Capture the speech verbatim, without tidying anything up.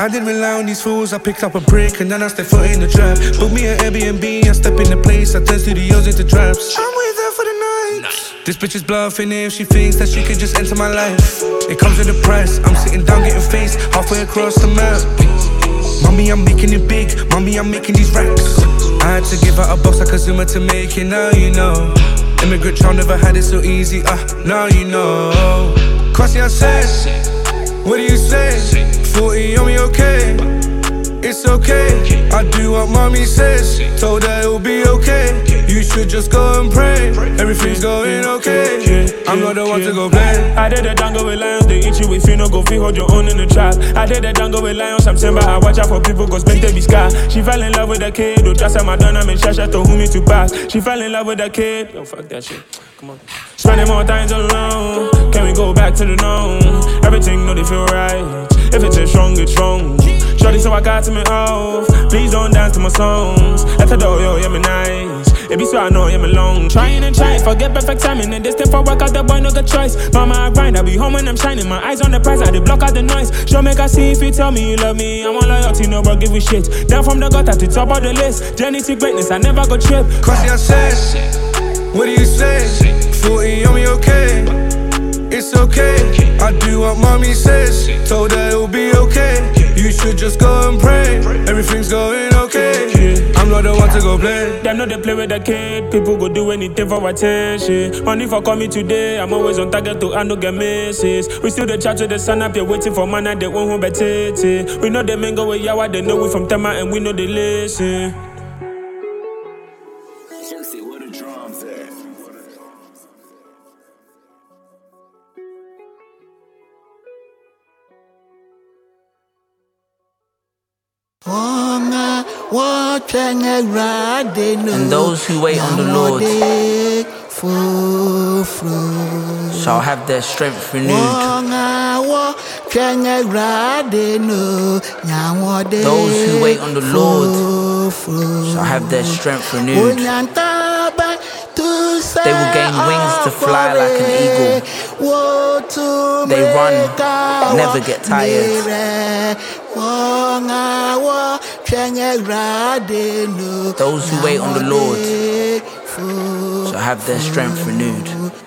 I didn't rely on these fools, I picked up a brick and then I stepped foot in the trap. Book me an Airbnb, I step in the place, I turn studios into traps. I'm with her for the night. This bitch is bluffing if she thinks that she can just enter my life. It comes with a price, I'm sitting down getting faced halfway across the map. Mommy, I'm making it big, mommy, I'm making these racks. I had to give her a box like a Zuma to make it, now you know. Immigrant child never had it so easy, ah, uh, now you know. Crossy, I said, what do you say? forty on me, okay? It's okay, I do what mommy says. Told her it'll be okay. You should just go and pray. Everything's going okay. I'm not the one to go play. I did the dango with lions, they eat you if you no go feel hold your own in the trap. I did the dango with lions, September. I watch out for people cause big they be sky. She fell in love with a kid, who just at Madonna, and Shasha told who me to pass. She fell in love with a kid. Yo, fuck that shit. Come on. Spending more times alone. Can we go back to the known? Everything know they feel right. If it's just wrong, it's wrong. Shorty, so I got to me off. Please don't dance to my songs. Let her do, yo, yeah, me nice. It be so I know, yeah, me long. Trying and trying, forget perfect timing. And this thing for work out, the boy no good choice. Mama, I grind, I be home when I'm shining. My eyes on the prize, I dey block out the noise. Show make I see if you tell me you love me. I'm on loyalty, no bro, give a shit. Down from the gutter to top of the list. Journey to greatness, I never go trip. Crossy, I said, what do you say? forty on me, okay? It's okay, I do what mommy says. Told her it'll be okay. You should just go and pray. Everything's going okay. I'm not the one to go play. Them know they play with the kid. People go do anything for attention. Money for call me today. I'm always on target to handle get misses. We still the chat to the sun up here waiting for man and they won't bet it. We know they men go with Yawa. They know we from Tema and we know they listen. And those who wait on the Lord shall have their strength renewed. Those who wait on the Lord shall have their strength renewed. They will gain wings to fly like an eagle. They run, never get tired. Those who wait on the Lord shall have their strength renewed.